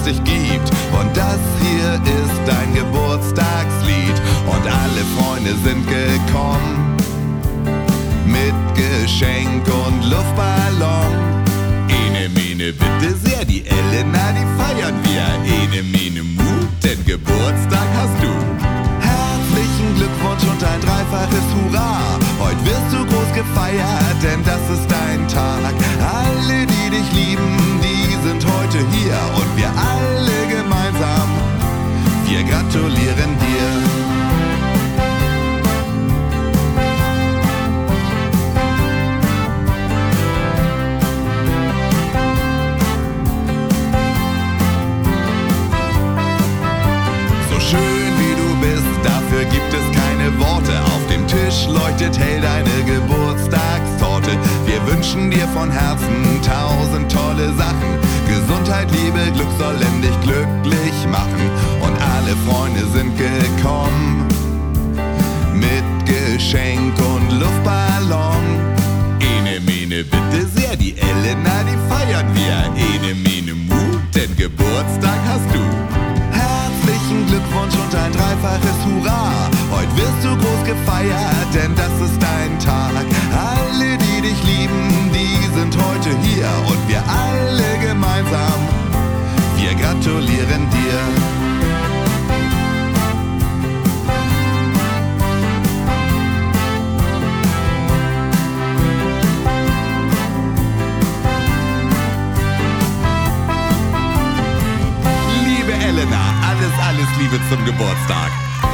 es dich gibt. Und das hier ist dein Geburtstagslied. Und alle Freunde sind gekommen mit Geschenk und Luftballon. Ene, mene, bitte sehr, die Elena, die feiern wir. Ene, mene, mu, denn Geburtstag hast du. Herzlichen Glückwunsch und ein dreifaches Hurra. Heute wirst du groß gefeiert, denn das ist dein Tag. Alle, die dich lieben, die sind heute hier. Und wir alle gemeinsam, wir gratulieren dir. Schön wie du bist, dafür gibt es keine Worte. Auf dem Tisch leuchtet hell deine Geburtstagstorte. Wir wünschen dir von Herzen 1000 tolle Sachen. Gesundheit, Liebe, Glück sollen dich glücklich machen. Und alle Freunde sind gekommen mit Geschenk und Luftballon. Ene, mene, bitte sehr, die Elena, die feiern wir. Ene, mene, mu, denn Geburtstag hast du. Herzlichen Glückwunsch und ein dreifaches Hurra. Heute wirst du groß gefeiert, denn das ist dein Tag. Alle, die dich lieben, die sind heute hier. Und wir alle gemeinsam, wir gratulieren dir. Elena, alles Liebe zum Geburtstag.